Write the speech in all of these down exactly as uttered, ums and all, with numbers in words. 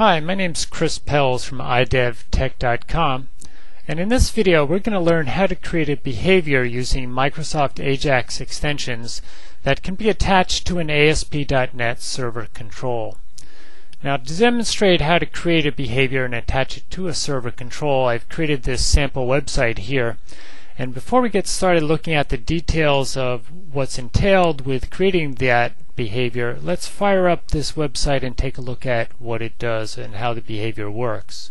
Hi, my name is Chris Pells from i dev tech dot com, and in this video we're going to learn how to create a behavior using Microsoft Ajax extensions that can be attached to an A S P dot net server control. Now, to demonstrate how to create a behavior and attach it to a server control, I've created this sample website here. And before we get started looking at the details of what's entailed with creating that behavior, let's fire up this website and take a look at what it does and how the behavior works.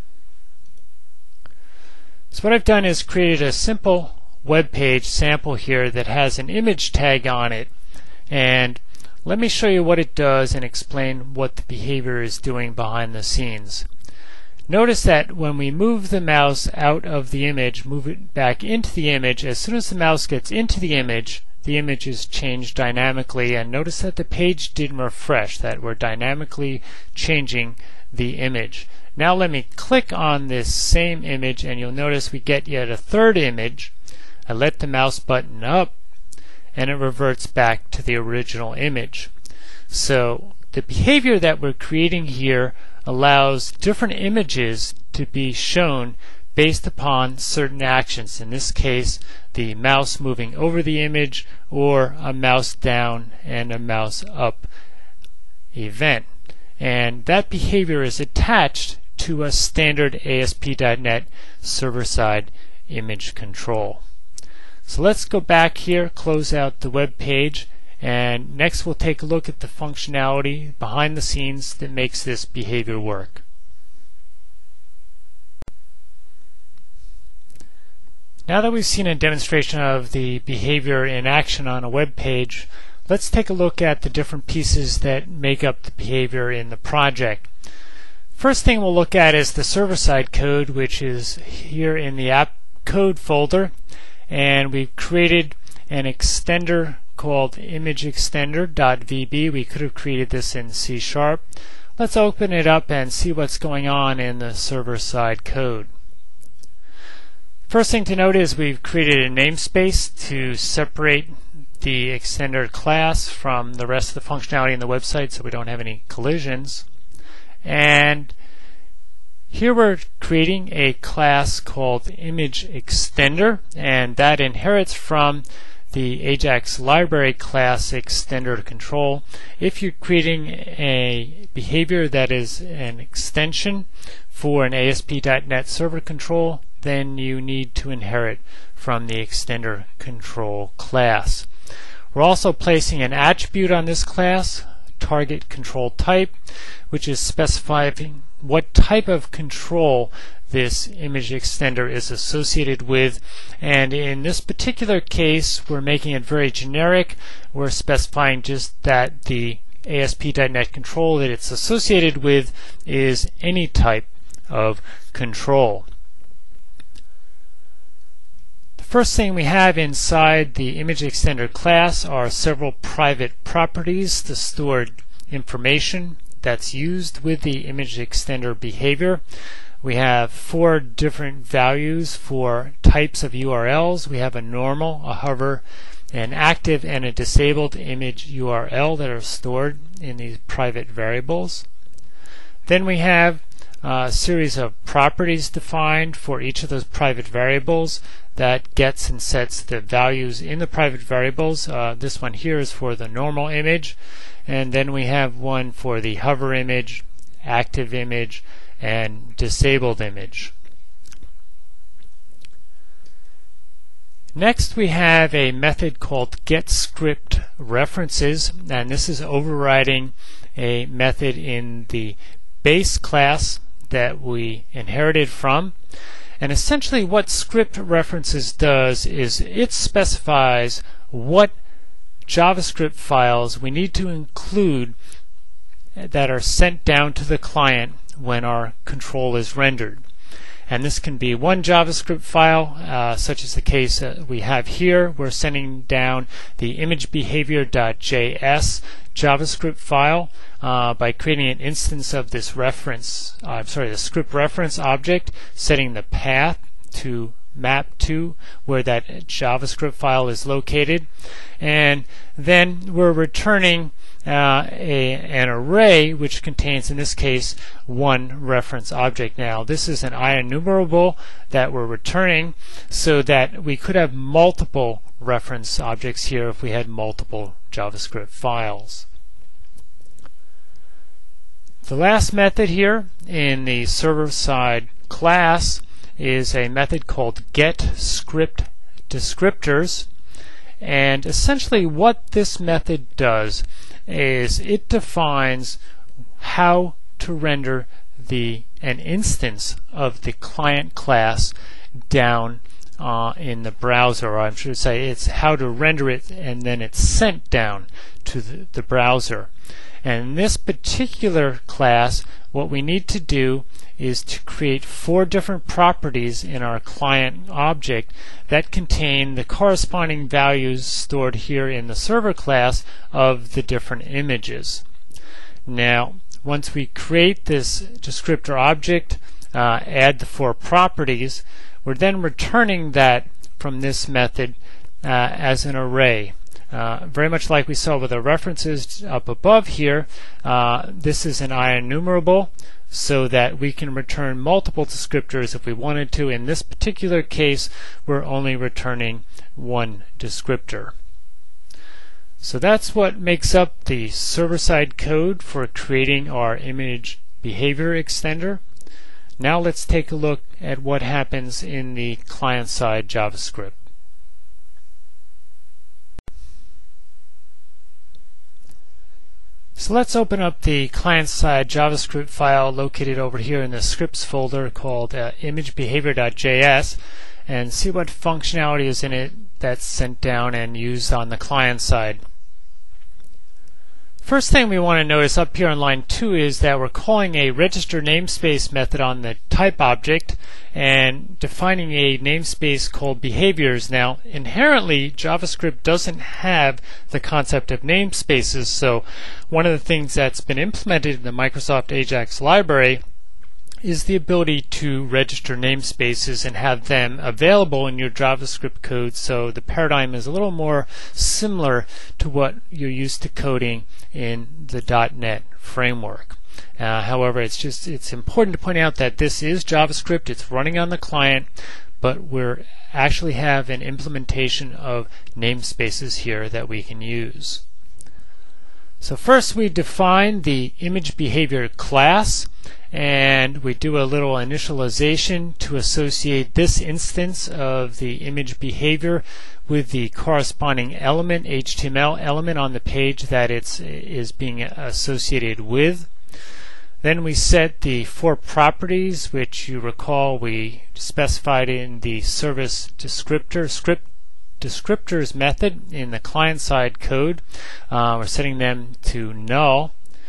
So what I've done is created a simple web page sample here that has an image tag on it, and let me show you what it does and explain what the behavior is doing behind the scenes. Notice that when we move the mouse out of the image, move it back into the image, as soon as the mouse gets into the image, the image is changed dynamically, and notice that the page didn't refresh, that we're dynamically changing the image. Now let me click on this same image and you'll notice we get yet a third image. I let the mouse button up and it reverts back to the original image. So the behavior that we're creating here allows different images to be shown based upon certain actions. In this case, the mouse moving over the image, or a mouse down and a mouse up event. And that behavior is attached to a standard A S P dot net server-side image control. So let's go back here, close out the web page, and next we'll take a look at the functionality behind the scenes that makes this behavior work. Now that we've seen a demonstration of the behavior in action on a web page, let's take a look at the different pieces that make up the behavior in the project. First thing we'll look at is the server-side code, which is here in the app code folder, and we've created an extender called imageExtender.vb. We could have created this in C sharp. Let's open it up and see what's going on in the server-side code. First thing to note is we've created a namespace to separate the extender class from the rest of the functionality in the website so we don't have any collisions. And here we're creating a class called imageExtender, and that inherits from the Ajax library class extender control. If you're creating a behavior that is an extension for an A S P dot net server control, then you need to inherit from the extender control class. We're also placing an attribute on this class, target control type, which is specifying what type of control this image extender is associated with, and in this particular case we're making it very generic. We're specifying just that the A S P dot net control that it's associated with is any type of control. The first thing we have inside the image extender class are several private properties to store information that's used with the image extender behavior. We have four different values for types of U R Ls. We have a normal, a hover, an active, and a disabled image U R L that are stored in these private variables. Then we have a series of properties defined for each of those private variables that gets and sets the values in the private variables. Uh, this one here is for the normal image, and then we have one for the hover image, active image, and disabled image. Next we have a method called getScriptReferences, and this is overriding a method in the base class that we inherited from. And essentially what script references does is it specifies what JavaScript files we need to include that are sent down to the client when our control is rendered. And this can be one JavaScript file, uh, such as the case uh, we have here. We're sending down the imageBehavior.js JavaScript file uh, by creating an instance of this reference, uh, I'm sorry, the script reference object, setting the path to map to where that JavaScript file is located, and then we're returning uh, a, an array which contains, in this case, one reference object. Now, this is an IEnumerable that we're returning so that we could have multiple reference objects here if we had multiple JavaScript files. The last method here in the server-side class is a method called getScriptDescriptors, and essentially what this method does is it defines how to render the an instance of the client class down uh, in the browser, or I should say it's how to render it and then it's sent down to the, the browser. And in this particular class, what we need to do is to create four different properties in our client object that contain the corresponding values stored here in the server class of the different images. Now, once we create this descriptor object, uh, add the four properties, we're then returning that from this method uh, as an array. Uh, very much like we saw with the references up above here, uh, this is an IEnumerable so that we can return multiple descriptors if we wanted to. In this particular case, we're only returning one descriptor. So that's what makes up the server-side code for creating our image behavior extender. Now let's take a look at what happens in the client-side JavaScript. So let's open up the client-side JavaScript file located over here in the scripts folder called uh, imagebehavior.js and see what functionality is in it that's sent down and used on the client side. First thing we want to notice up here on line two is that we're calling a register namespace method on the type object and defining a namespace called behaviors. Now, inherently, JavaScript doesn't have the concept of namespaces, so one of the things that's been implemented in the Microsoft Ajax library is the ability to register namespaces and have them available in your JavaScript code, so the paradigm is a little more similar to what you're used to coding in the dot net framework. Uh, however, it's just it's important to point out that this is JavaScript, it's running on the client, but we're actually have an implementation of namespaces here that we can use. So first we define the image behavior class, and we do a little initialization to associate this instance of the image behavior with the corresponding element, H T M L element on the page that it's is being associated with. Then we set the four properties, which you recall we specified in the service descriptor script descriptors method in the client-side code. Uh, we're setting them to null.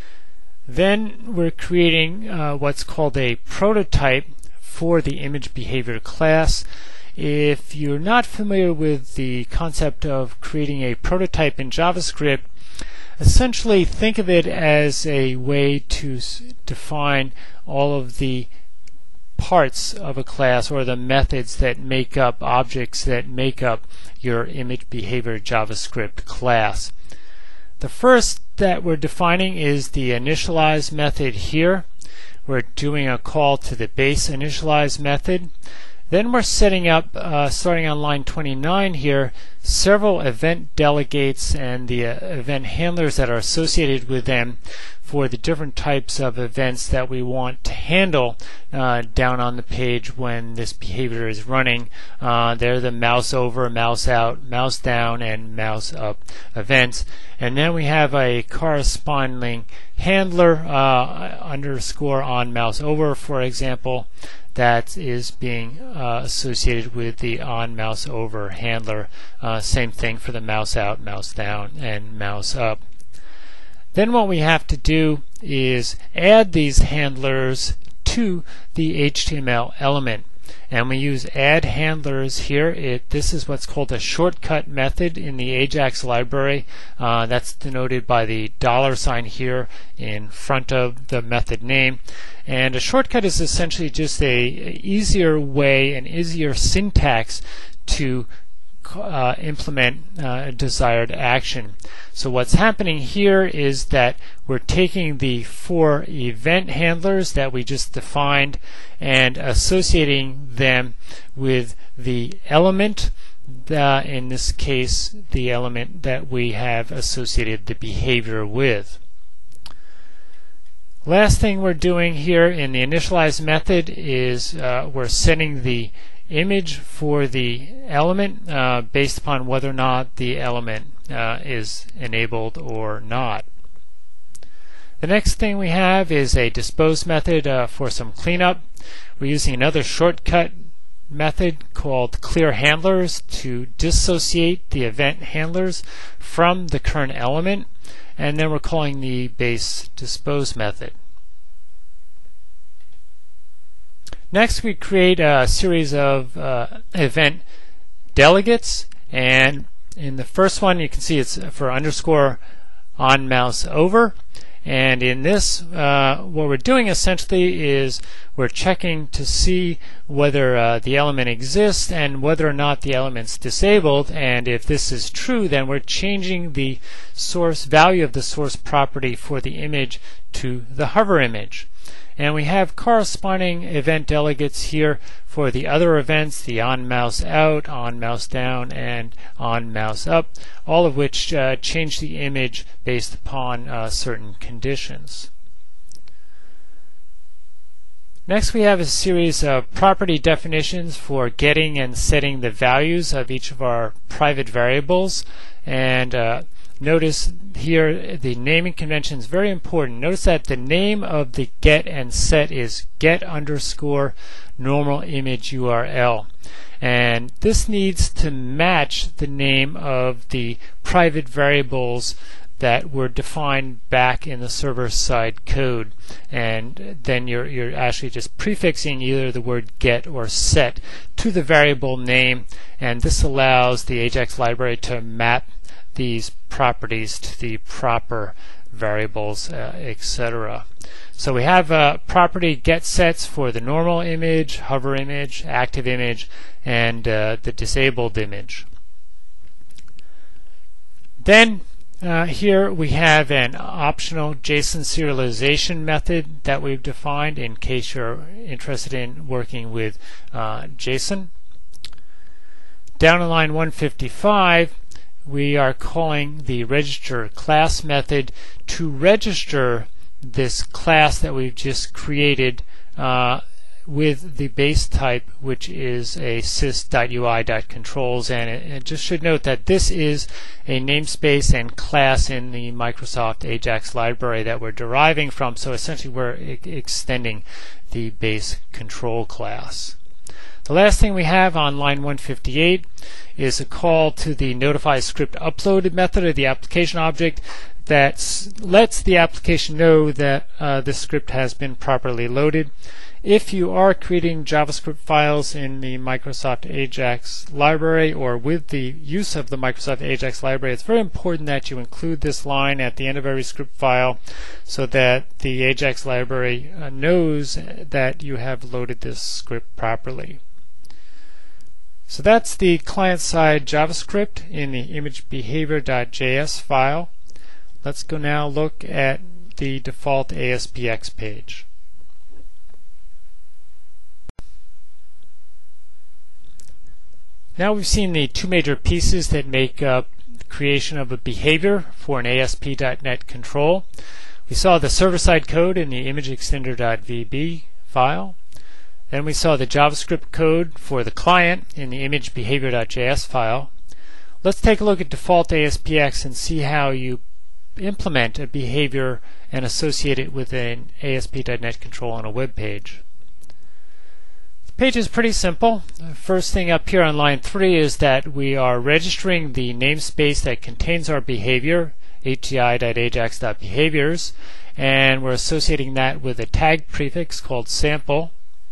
Then we're creating uh, what's called a prototype for the image behavior class. If you're not familiar with the concept of creating a prototype in JavaScript, essentially think of it as a way to s define all of the parts of a class or the methods that make up objects that make up your image behavior JavaScript class. The first that we're defining is the initialize method here. We're doing a call to the base initialize method. Then we're setting up, uh, starting on line twenty-nine here, several event delegates and the uh, event handlers that are associated with them for the different types of events that we want to handle uh, down on the page when this behavior is running. Uh, they're the mouse over, mouse out, mouse down, and mouse up events. And then we have a corresponding handler uh, underscore on mouse over, for example, that is being uh, associated with the on mouse over handler. Uh, same thing for the mouse out, mouse down, and mouse up. Then what we have to do is add these handlers to the H T M L element. And we use add handlers here. It, this is what's called a shortcut method in the Ajax library. Uh, that's denoted by the dollar sign here in front of the method name. And a shortcut is essentially just a, a easier way, an easier syntax to uh, implement uh, a desired action. So what's happening here is that we're taking the four event handlers that we just defined and associating them with the element, uh, in this case the element that we have associated the behavior with. Last thing we're doing here in the initialize method is uh, we're setting the image for the element uh, based upon whether or not the element uh, is enabled or not. The next thing we have is a dispose method uh, for some cleanup. We're using another shortcut method called clear handlers to dissociate the event handlers from the current element, and then we're calling the base dispose method. Next, we create a series of uh, event delegates, and in the first one you can see it's for underscore on mouse over, and in this uh, what we're doing essentially is we're checking to see whether uh, the element exists and whether or not the element's disabled, and if this is true then we're changing the source value of the source property for the image to the hover image. And we have corresponding event delegates here for the other events, the on mouse out, on mouse down, and on mouse up, all of which uh, change the image based upon uh, certain conditions. Next, we have a series of property definitions for getting and setting the values of each of our private variables. And uh, notice here the naming convention is very important. Notice that the name of the get and set is get underscore normal image U R L. And this needs to match the name of the private variables that were defined back in the server-side code, and then you're, you're actually just prefixing either the word get or set to the variable name, and this allows the Ajax library to map these properties to the proper variables, uh, et cetera. So we have uh, property get sets for the normal image, hover image, active image, and uh, the disabled image. Then Uh, here we have an optional JSON serialization method that we've defined in case you're interested in working with uh, JSON. Down in line one fifty-five, we are calling the register class method to register this class that we've just created uh, with the base type, which is a sys.ui.controls, and it, it just should note that this is a namespace and class in the Microsoft Ajax library that we're deriving from, so essentially we're e extending the base control class. The last thing we have on line one fifty-eight is a call to the notify script uploaded method of the application object that lets the application know that uh, the script has been properly loaded. If you are creating JavaScript files in the Microsoft Ajax library or with the use of the Microsoft Ajax library, it's very important that you include this line at the end of every script file so that the Ajax library uh, knows that you have loaded this script properly. So that's the client-side JavaScript in the image behavior.js file. Let's go now look at the default A S P X page. Now we've seen the two major pieces that make up the creation of a behavior for an A S P dot net control. We saw the server-side code in the imageextender.vb file. Then we saw the JavaScript code for the client in the image behavior.js file. Let's take a look at default A S P X and see how you implement a behavior and associate it with an A S P dot net control on a web page. The page is pretty simple. The first thing up here on line three is that we are registering the namespace that contains our behavior, A T I dot ajax dot behaviors, and we're associating that with a tag prefix called sample.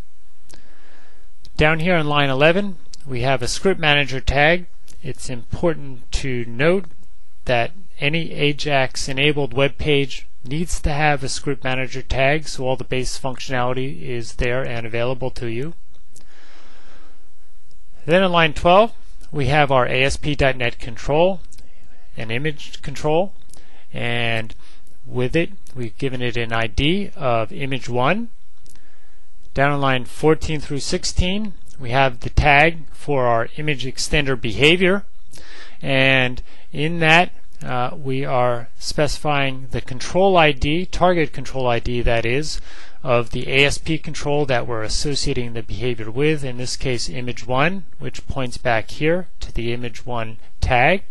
Down here on line eleven, we have a script manager tag. It's important to note that any Ajax enabled web page needs to have a script manager tag, so all the base functionality is there and available to you. Then on line twelve, we have our A S P dot net control, an image control, and with it we've given it an I D of image one. Down on line fourteen through sixteen we have the tag for our image extender behavior, and in that uh, we are specifying the control I D, target control I D that is, of the A S P control that we're associating the behavior with, in this case image one, which points back here to the image one tag.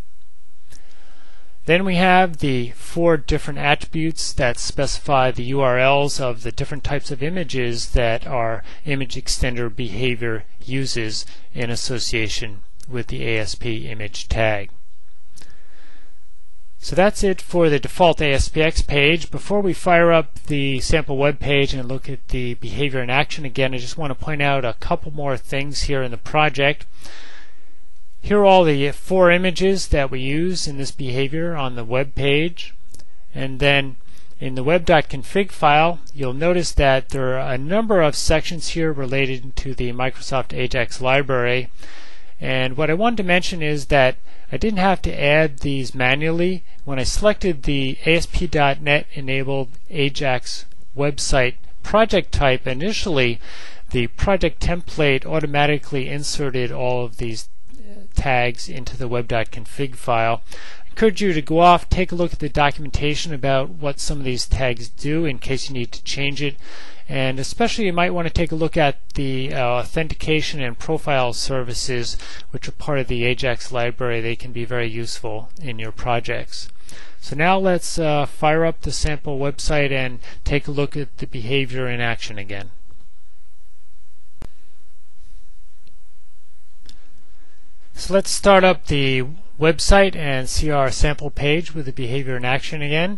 Then we have the four different attributes that specify the U R Ls of the different types of images that our image extender behavior uses in association with the A S P image tag. So that's it for the default A S P X page. Before we fire up the sample web page and look at the behavior in action again, I just want to point out a couple more things here in the project. Here are all the four images that we use in this behavior on the web page, and then in the web.config file you'll notice that there are a number of sections here related to the Microsoft Ajax library, and what I wanted to mention is that I didn't have to add these manually. When I selected the A S P dot net enabled Ajax website project type initially, the project template automatically inserted all of these tags into the web.config file. I encourage you to go off, take a look at the documentation about what some of these tags do in case you need to change it, and especially you might want to take a look at the uh, authentication and profile services which are part of the Ajax library. They can be very useful in your projects. So now let's uh, fire up the sample website and take a look at the behavior in action again. So let's start up the website and see our sample page with the behavior in action again.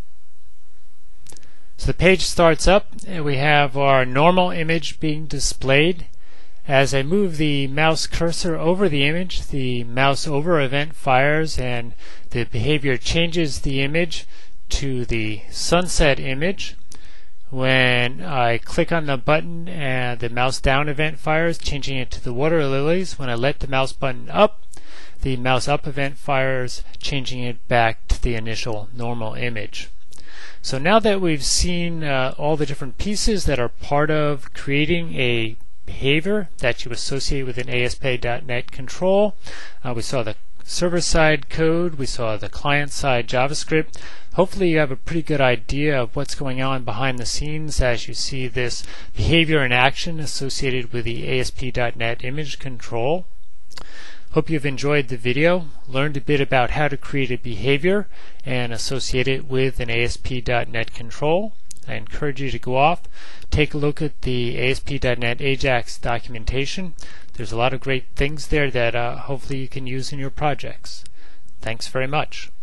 So the page starts up and we have our normal image being displayed. As I move the mouse cursor over the image, the mouse over event fires and the behavior changes the image to the sunset image. When I click on the button and the mouse down event fires, changing it to the water lilies. When I let the mouse button up, the mouse up event fires, changing it back to the initial normal image. So now that we've seen uh, all the different pieces that are part of creating a behavior that you associate with an A S P dot net control, uh, we saw the server-side code, we saw the client-side JavaScript. Hopefully you have a pretty good idea of what's going on behind the scenes as you see this behavior in action associated with the A S P dot net image control. Hope you've enjoyed the video, learned a bit about how to create a behavior and associate it with an A S P dot net control. I encourage you to go off, take a look at the A S P dot net Ajax documentation. There's a lot of great things there that uh, hopefully you can use in your projects. Thanks very much.